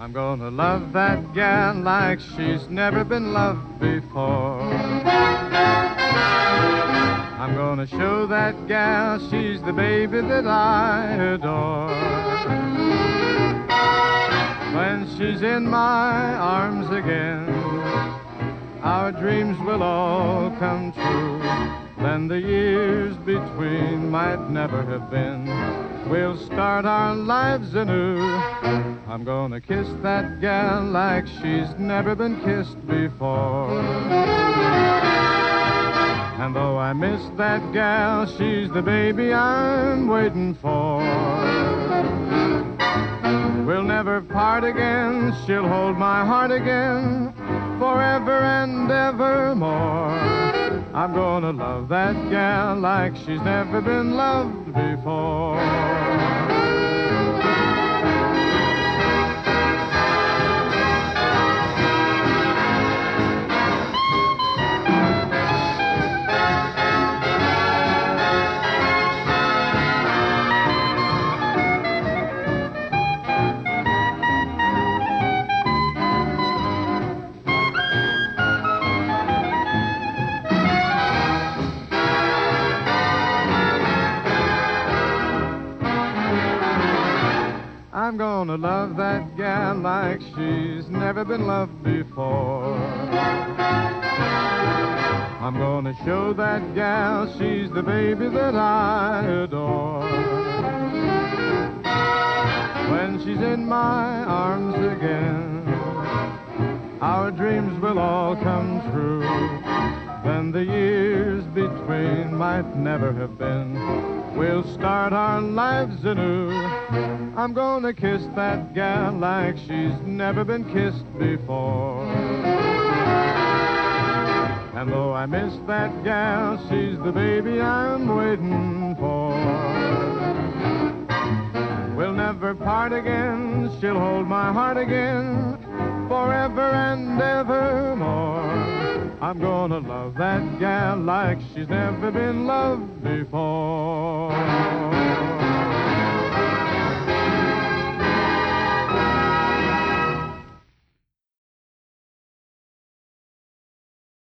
I'm gonna love that gal like she's never been loved before. I'm gonna show that gal she's the baby that I adore. When she's in my arms again, our dreams will all come true. Then the years between might never have been. We'll start our lives anew. I'm gonna kiss that gal like she's never been kissed before. And though I miss that gal, she's the baby I'm waiting for. We'll never part again, she'll hold my heart again, forever and evermore. I'm gonna love that gal like she's never been loved before. I'm gonna love that gal like she's never been loved before. I'm gonna show that gal she's the baby that I adore. When she's in my arms again, our dreams will all come true. Then the years between might never have been. We'll start our lives anew. I'm gonna kiss that gal like she's never been kissed before. And though I miss that gal, she's the baby I'm waiting for. We'll never part again, she'll hold my heart again, forever and evermore. I'm gonna love that gal like she's never been loved before.